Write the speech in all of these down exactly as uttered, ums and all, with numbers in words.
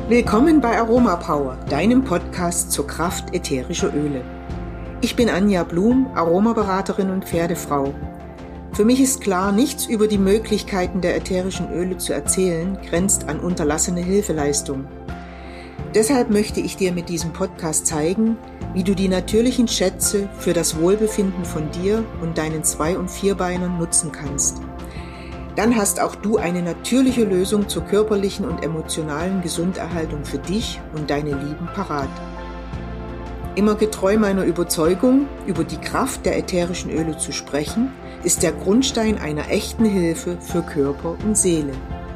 Willkommen bei Aroma Power, deinem Podcast zur Kraft ätherischer Öle. Ich bin Anja Blum, Aromaberaterin und Pferdefrau. Für mich ist klar, nichts über die Möglichkeiten der ätherischen Öle zu erzählen, grenzt an unterlassene Hilfeleistung. Deshalb möchte ich dir mit diesem Podcast zeigen, wie du die natürlichen Schätze für das Wohlbefinden von dir und deinen Zwei- und Vierbeinern nutzen kannst. Dann hast auch du eine natürliche Lösung zur körperlichen und emotionalen Gesunderhaltung für dich und deine Lieben parat. Immer getreu meiner Überzeugung, über die Kraft der ätherischen Öle zu sprechen, ist der Grundstein einer echten Hilfe für Körper und Seele.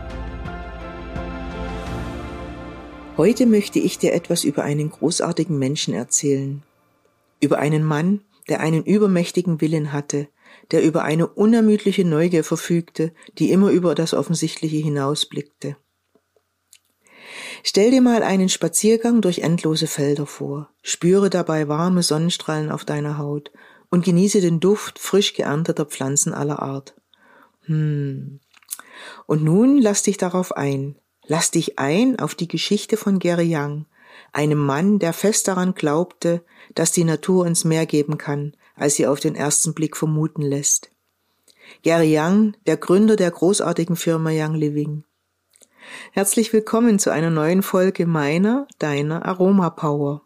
Heute möchte ich dir etwas über einen großartigen Menschen erzählen. Über einen Mann, der einen übermächtigen Willen hatte, der über eine unermüdliche Neugier verfügte, die immer über das Offensichtliche hinausblickte. Stell dir mal einen Spaziergang durch endlose Felder vor, spüre dabei warme Sonnenstrahlen auf deiner Haut und genieße den Duft frisch geernteter Pflanzen aller Art. Hm. Und nun lass dich darauf ein. Lass dich ein auf die Geschichte von Gary Young, einem Mann, der fest daran glaubte, dass die Natur uns mehr geben kann, als sie auf den ersten Blick vermuten lässt. Gary Young, der Gründer der großartigen Firma Young Living. Herzlich willkommen zu einer neuen Folge meiner, deiner Aroma Power.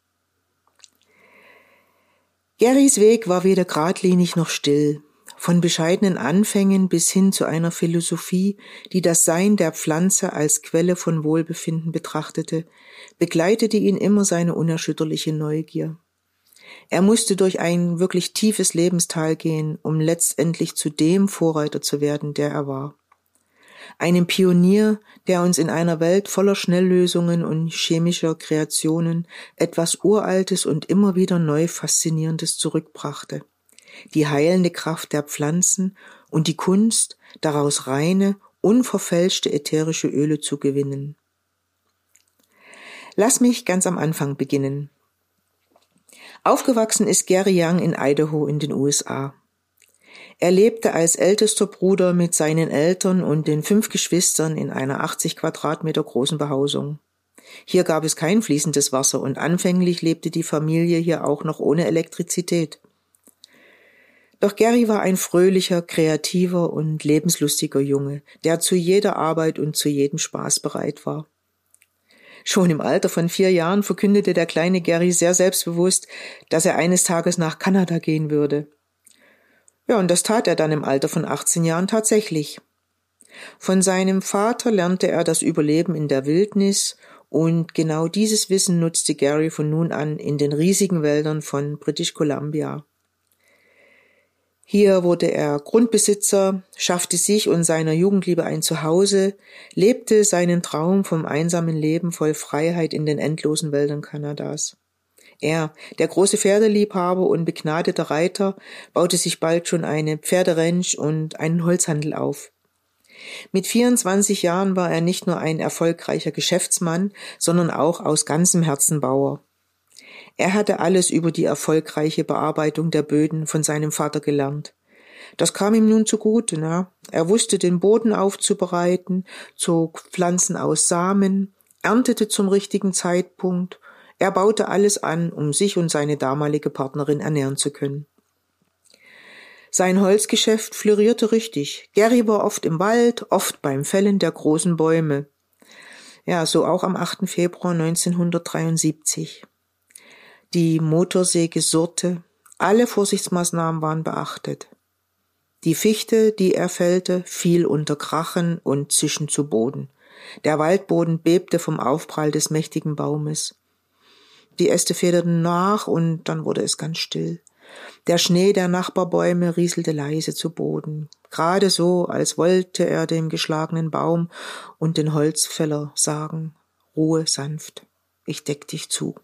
Garys Weg war weder geradlinig noch still. Von bescheidenen Anfängen bis hin zu einer Philosophie, die das Sein der Pflanze als Quelle von Wohlbefinden betrachtete, begleitete ihn immer seine unerschütterliche Neugier. Er musste durch ein wirklich tiefes Lebenstal gehen, um letztendlich zu dem Vorreiter zu werden, der er war. Einem Pionier, der uns in einer Welt voller Schnelllösungen und chemischer Kreationen etwas Uraltes und immer wieder neu Faszinierendes zurückbrachte. Die heilende Kraft der Pflanzen und die Kunst, daraus reine, unverfälschte ätherische Öle zu gewinnen. Lass mich ganz am Anfang beginnen. Aufgewachsen ist Gary Young in Idaho in den U S A. Er lebte als ältester Bruder mit seinen Eltern und den fünf Geschwistern in einer achtzig Quadratmeter großen Behausung. Hier gab es kein fließendes Wasser und anfänglich lebte die Familie hier auch noch ohne Elektrizität. Doch Gary war ein fröhlicher, kreativer und lebenslustiger Junge, der zu jeder Arbeit und zu jedem Spaß bereit war. Schon im Alter von vier Jahren verkündete der kleine Gary sehr selbstbewusst, dass er eines Tages nach Kanada gehen würde. Ja, und das tat er dann im Alter von achtzehn Jahren tatsächlich. Von seinem Vater lernte er das Überleben in der Wildnis und genau dieses Wissen nutzte Gary von nun an in den riesigen Wäldern von British Columbia. Hier wurde er Grundbesitzer, schaffte sich und seiner Jugendliebe ein Zuhause, lebte seinen Traum vom einsamen Leben voll Freiheit in den endlosen Wäldern Kanadas. Er, der große Pferdeliebhaber und begnadeter Reiter, baute sich bald schon eine Pferderanch und einen Holzhandel auf. Mit vierundzwanzig Jahren war er nicht nur ein erfolgreicher Geschäftsmann, sondern auch aus ganzem Herzen Bauer. Er hatte alles über die erfolgreiche Bearbeitung der Böden von seinem Vater gelernt. Das kam ihm nun zugute, na? Er wusste, den Boden aufzubereiten, zog Pflanzen aus Samen, erntete zum richtigen Zeitpunkt. Er baute alles an, um sich und seine damalige Partnerin ernähren zu können. Sein Holzgeschäft florierte richtig. Gary war oft im Wald, oft beim Fällen der großen Bäume. Ja, so auch am achten Februar neunzehnhundertdreiundsiebzig. Die Motorsäge surrte, alle Vorsichtsmaßnahmen waren beachtet. Die Fichte, die er fällte, fiel unter Krachen und Zischen zu Boden. Der Waldboden bebte vom Aufprall des mächtigen Baumes. Die Äste federten nach und dann wurde es ganz still. Der Schnee der Nachbarbäume rieselte leise zu Boden, gerade so, als wollte er dem geschlagenen Baum und den Holzfäller sagen: Ruhe sanft, ich deck dich zu.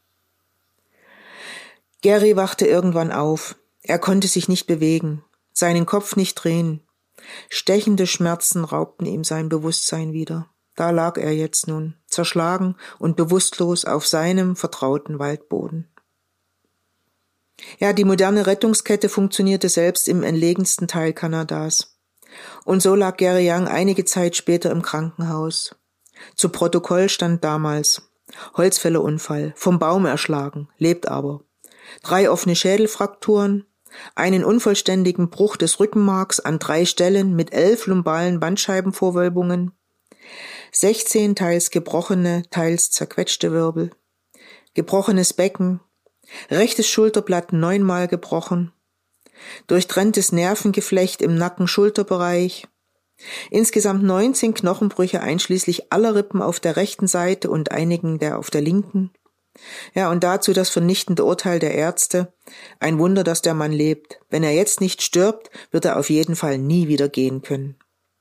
Gary wachte irgendwann auf. Er konnte sich nicht bewegen, seinen Kopf nicht drehen. Stechende Schmerzen raubten ihm sein Bewusstsein wieder. Da lag er jetzt nun, zerschlagen und bewusstlos auf seinem vertrauten Waldboden. Ja, die moderne Rettungskette funktionierte selbst im entlegensten Teil Kanadas. Und so lag Gary Young einige Zeit später im Krankenhaus. Zu Protokoll stand damals: Holzfällerunfall, vom Baum erschlagen, lebt aber. Drei offene Schädelfrakturen, einen unvollständigen Bruch des Rückenmarks an drei Stellen mit elf lumbalen Bandscheibenvorwölbungen, sechzehn teils gebrochene, teils zerquetschte Wirbel, gebrochenes Becken, rechtes Schulterblatt neunmal gebrochen, durchtrenntes Nervengeflecht im Nacken-Schulterbereich, insgesamt neunzehn Knochenbrüche einschließlich aller Rippen auf der rechten Seite und einigen der auf der linken. Ja, und dazu das vernichtende Urteil der Ärzte: Ein Wunder, dass der Mann lebt. Wenn er jetzt nicht stirbt, wird er auf jeden Fall nie wieder gehen können.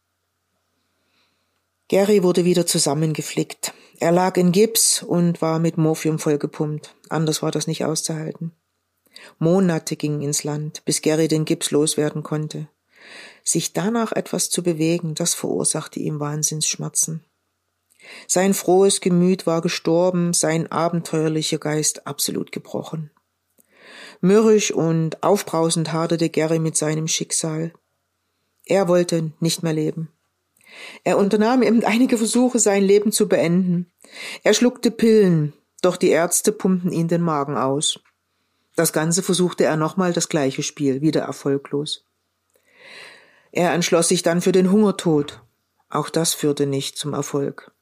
Gary wurde wieder zusammengeflickt. Er lag in Gips und war mit Morphium vollgepumpt. Anders war das nicht auszuhalten. Monate gingen ins Land, bis Gary den Gips loswerden konnte. Sich danach etwas zu bewegen, das verursachte ihm Wahnsinnsschmerzen. Sein frohes Gemüt war gestorben, sein abenteuerlicher Geist absolut gebrochen. Mürrisch und aufbrausend haderte Gary mit seinem Schicksal. Er wollte nicht mehr leben. Er unternahm eben einige Versuche, sein Leben zu beenden. Er schluckte Pillen, doch die Ärzte pumpten ihn den Magen aus. Das Ganze versuchte er nochmal, das gleiche Spiel, wieder erfolglos. Er entschloss sich dann für den Hungertod. Auch das führte nicht zum Erfolg.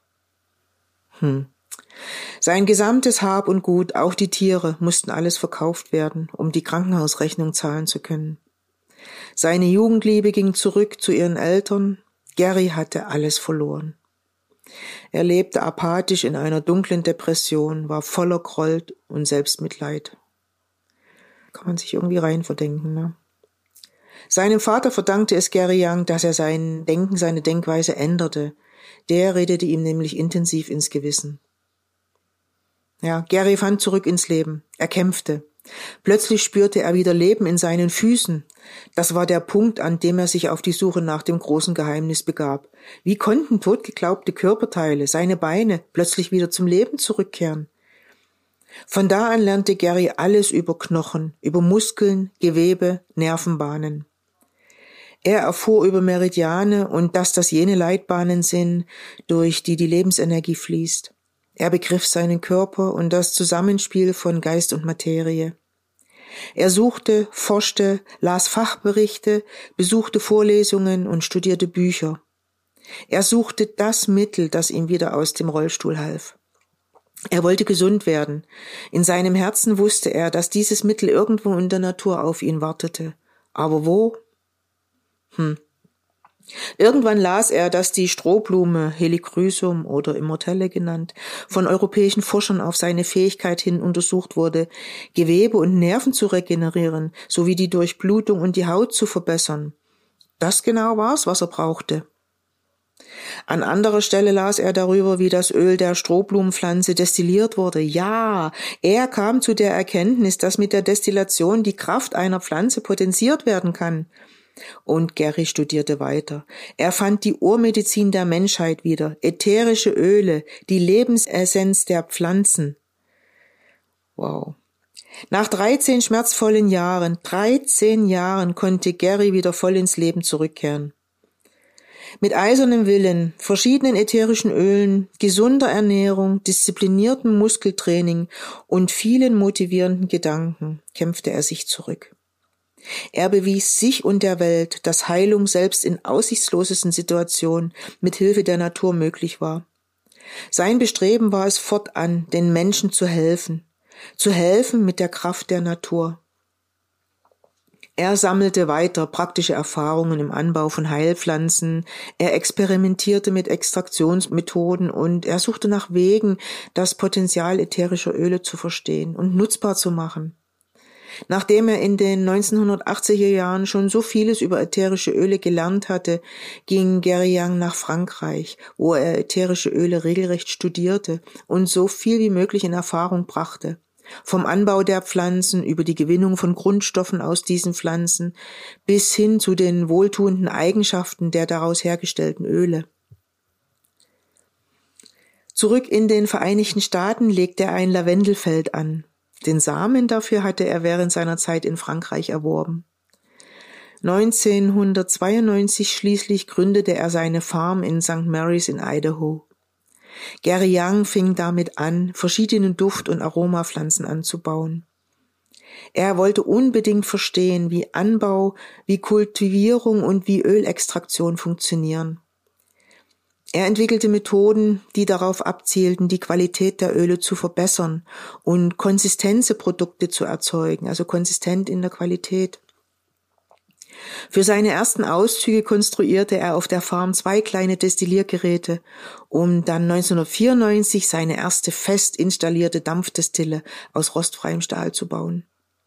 Hm. Sein gesamtes Hab und Gut, auch die Tiere, mussten alles verkauft werden, um die Krankenhausrechnung zahlen zu können. Seine Jugendliebe ging zurück zu ihren Eltern. Gary hatte alles verloren. Er lebte apathisch in einer dunklen Depression, war voller Groll und Selbstmitleid. Kann man sich irgendwie rein verdenken, ne? Seinem Vater verdankte es Gary Young, dass er sein Denken, seine Denkweise änderte. Der redete ihm nämlich intensiv ins Gewissen. Ja, Gary fand zurück ins Leben. Er kämpfte. Plötzlich spürte er wieder Leben in seinen Füßen. Das war der Punkt, an dem er sich auf die Suche nach dem großen Geheimnis begab. Wie konnten totgeglaubte Körperteile, seine Beine, plötzlich wieder zum Leben zurückkehren? Von da an lernte Gary alles über Knochen, über Muskeln, Gewebe, Nervenbahnen. Er erfuhr über Meridiane und dass das jene Leitbahnen sind, durch die die Lebensenergie fließt. Er begriff seinen Körper und das Zusammenspiel von Geist und Materie. Er suchte, forschte, las Fachberichte, besuchte Vorlesungen und studierte Bücher. Er suchte das Mittel, das ihm wieder aus dem Rollstuhl half. Er wollte gesund werden. In seinem Herzen wusste er, dass dieses Mittel irgendwo in der Natur auf ihn wartete. Aber wo? Hm. Irgendwann las er, dass die Strohblume, Helichrysum oder Immortelle genannt, von europäischen Forschern auf seine Fähigkeit hin untersucht wurde, Gewebe und Nerven zu regenerieren, sowie die Durchblutung und die Haut zu verbessern. Das genau war's, was er brauchte. An anderer Stelle las er darüber, wie das Öl der Strohblumenpflanze destilliert wurde. Ja, er kam zu der Erkenntnis, dass mit der Destillation die Kraft einer Pflanze potenziert werden kann. Und Gary studierte weiter. Er fand die Urmedizin der Menschheit wieder, ätherische Öle, die Lebensessenz der Pflanzen. Wow. Nach dreizehn schmerzvollen Jahren, dreizehn Jahren konnte Gary wieder voll ins Leben zurückkehren. Mit eisernem Willen, verschiedenen ätherischen Ölen, gesunder Ernährung, diszipliniertem Muskeltraining und vielen motivierenden Gedanken kämpfte er sich zurück. Er bewies sich und der Welt, dass Heilung selbst in aussichtslosesten Situationen mit Hilfe der Natur möglich war. Sein Bestreben war es fortan, den Menschen zu helfen, zu helfen mit der Kraft der Natur. Er sammelte weiter praktische Erfahrungen im Anbau von Heilpflanzen, er experimentierte mit Extraktionsmethoden und er suchte nach Wegen, das Potenzial ätherischer Öle zu verstehen und nutzbar zu machen. Nachdem er in den neunzehnhundertachtziger Jahren schon so vieles über ätherische Öle gelernt hatte, ging Gary Young nach Frankreich, wo er ätherische Öle regelrecht studierte und so viel wie möglich in Erfahrung brachte. Vom Anbau der Pflanzen über die Gewinnung von Grundstoffen aus diesen Pflanzen bis hin zu den wohltuenden Eigenschaften der daraus hergestellten Öle. Zurück in den Vereinigten Staaten legte er ein Lavendelfeld an. Den Samen dafür hatte er während seiner Zeit in Frankreich erworben. neunzehnhundertzweiundneunzig schließlich gründete er seine Farm in Sankt Mary's in Idaho. Gary Young fing damit an, verschiedene Duft- und Aromapflanzen anzubauen. Er wollte unbedingt verstehen, wie Anbau, wie Kultivierung und wie Ölextraktion funktionieren. Er entwickelte Methoden, die darauf abzielten, die Qualität der Öle zu verbessern und konsistente Produkte zu erzeugen, also konsistent in der Qualität. Für seine ersten Auszüge konstruierte er auf der Farm zwei kleine Destilliergeräte, um dann neunzehnhundertvierundneunzig seine erste fest installierte Dampfdestille aus rostfreiem Stahl zu bauen.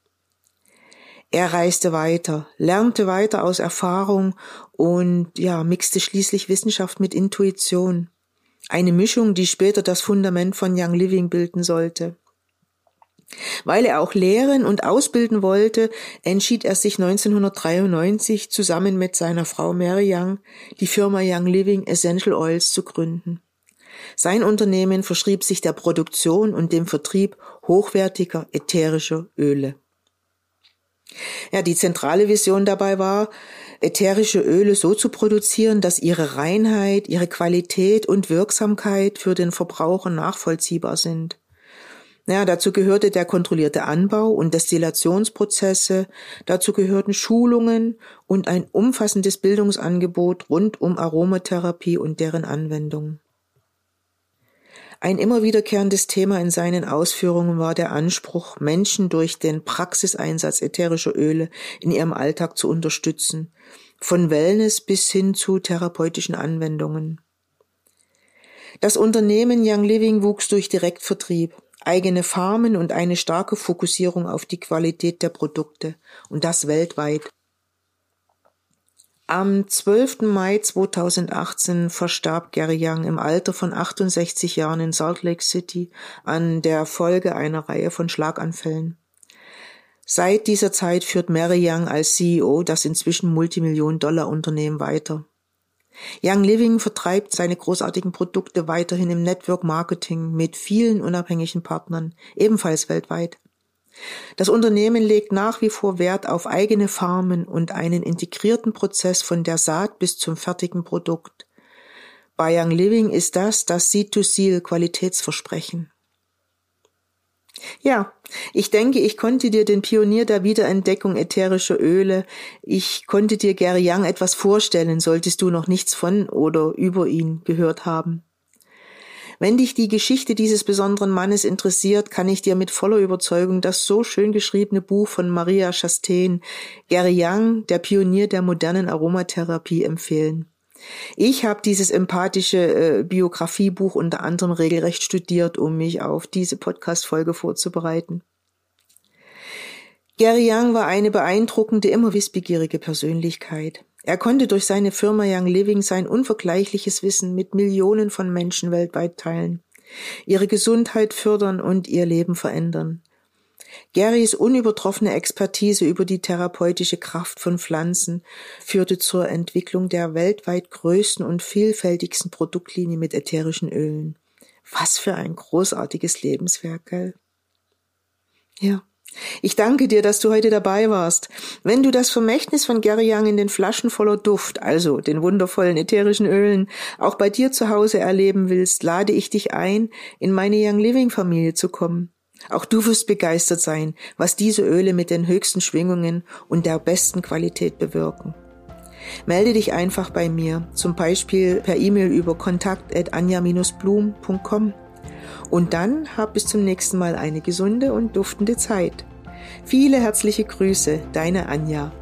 Er reiste weiter, lernte weiter aus Erfahrung und ja, mixte schließlich Wissenschaft mit Intuition. Eine Mischung, die später das Fundament von Young Living bilden sollte. Weil er auch lehren und ausbilden wollte, entschied er sich neunzehnhundertdreiundneunzig zusammen mit seiner Frau Mary Young, die Firma Young Living Essential Oils zu gründen. Sein Unternehmen verschrieb sich der Produktion und dem Vertrieb hochwertiger ätherischer Öle. Ja, die zentrale Vision dabei war, ätherische Öle so zu produzieren, dass ihre Reinheit, ihre Qualität und Wirksamkeit für den Verbraucher nachvollziehbar sind. Ja, dazu gehörte der kontrollierte Anbau und Destillationsprozesse, dazu gehörten Schulungen und ein umfassendes Bildungsangebot rund um Aromatherapie und deren Anwendung. Ein immer wiederkehrendes Thema in seinen Ausführungen war der Anspruch, Menschen durch den Praxiseinsatz ätherischer Öle in ihrem Alltag zu unterstützen, von Wellness bis hin zu therapeutischen Anwendungen. Das Unternehmen Young Living wuchs durch Direktvertrieb, eigene Farmen und eine starke Fokussierung auf die Qualität der Produkte, und das weltweit. Am zwölften Mai zweitausendachtzehn verstarb Gary Young im Alter von achtundsechzig Jahren in Salt Lake City an der Folge einer Reihe von Schlaganfällen. Seit dieser Zeit führt Mary Young als C E O das inzwischen Multimillion-Dollar-Unternehmen weiter. Young Living vertreibt seine großartigen Produkte weiterhin im Network Marketing mit vielen unabhängigen Partnern, ebenfalls weltweit. Das Unternehmen legt nach wie vor Wert auf eigene Farmen und einen integrierten Prozess von der Saat bis zum fertigen Produkt. Bei Young Living ist das das Seed-to-Seal-Qualitätsversprechen. Ja, ich denke, ich konnte dir den Pionier der Wiederentdeckung ätherischer Öle, ich konnte dir Gary Young etwas vorstellen, solltest du noch nichts von oder über ihn gehört haben. Wenn dich die Geschichte dieses besonderen Mannes interessiert, kann ich dir mit voller Überzeugung das so schön geschriebene Buch von Maria Chastain, Gary Young, der Pionier der modernen Aromatherapie, empfehlen. Ich habe dieses empathische äh, Biografiebuch unter anderem regelrecht studiert, um mich auf diese Podcast-Folge vorzubereiten. Gary Young war eine beeindruckende, immer wissbegierige Persönlichkeit. Er konnte durch seine Firma Young Living sein unvergleichliches Wissen mit Millionen von Menschen weltweit teilen, ihre Gesundheit fördern und ihr Leben verändern. Garys unübertroffene Expertise über die therapeutische Kraft von Pflanzen führte zur Entwicklung der weltweit größten und vielfältigsten Produktlinie mit ätherischen Ölen. Was für ein großartiges Lebenswerk, gell? Ja. Ich danke dir, dass du heute dabei warst. Wenn du das Vermächtnis von Gary Young in den Flaschen voller Duft, also den wundervollen ätherischen Ölen, auch bei dir zu Hause erleben willst, lade ich dich ein, in meine Young Living Familie zu kommen. Auch du wirst begeistert sein, was diese Öle mit den höchsten Schwingungen und der besten Qualität bewirken. Melde dich einfach bei mir, zum Beispiel per E-Mail über kontakt at anja dash blum punkt com. Und dann hab bis zum nächsten Mal eine gesunde und duftende Zeit. Viele herzliche Grüße, deine Anja.